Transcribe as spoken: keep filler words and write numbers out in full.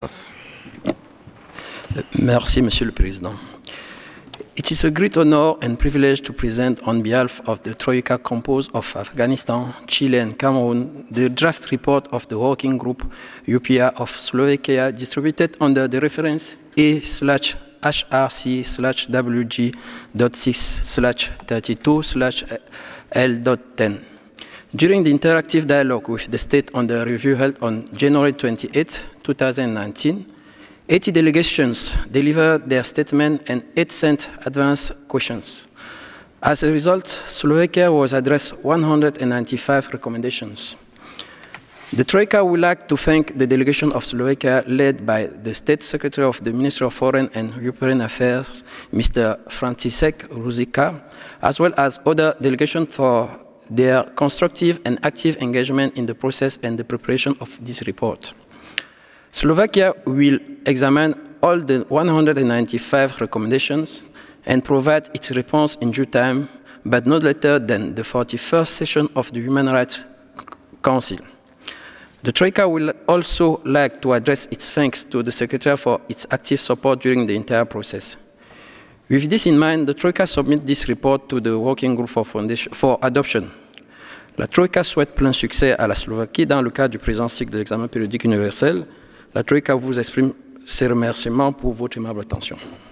Merci, Monsieur le Président. It is a great honor and privilege to present on behalf of the Troika composed of Afghanistan, Chile, and Cameroon the draft report of the Working Group U P A of Slovakia distributed under the reference A slash H R C slash W G dot six slash thirty-two slash L dot ten. During the interactive dialogue with the state on the review held on January twenty-eighth, two thousand nineteen, eighty delegations delivered their statement and eight sent advance questions. As a result, Slovakia was addressed one hundred ninety-five recommendations. The Troika would like to thank the delegation of Slovakia led by the State Secretary of the Ministry of Foreign and European Affairs, Mister František Ruzicka, as well as other delegations for their constructive and active engagement in the process and the preparation of this report. Slovakia will examine all the one hundred ninety-five recommendations and provide its response in due time, but not later than the forty-first session of the Human Rights Council. The Troika will also like to address its thanks to the Secretary for its active support during the entire process. With this in mind, the Troika submits this report to the Working Group for, for adoption. La Troika souhaite plein succès à la Slovaquie dans le cadre du présent cycle de l'examen périodique universel. La Troika vous exprime ses remerciements pour votre aimable attention.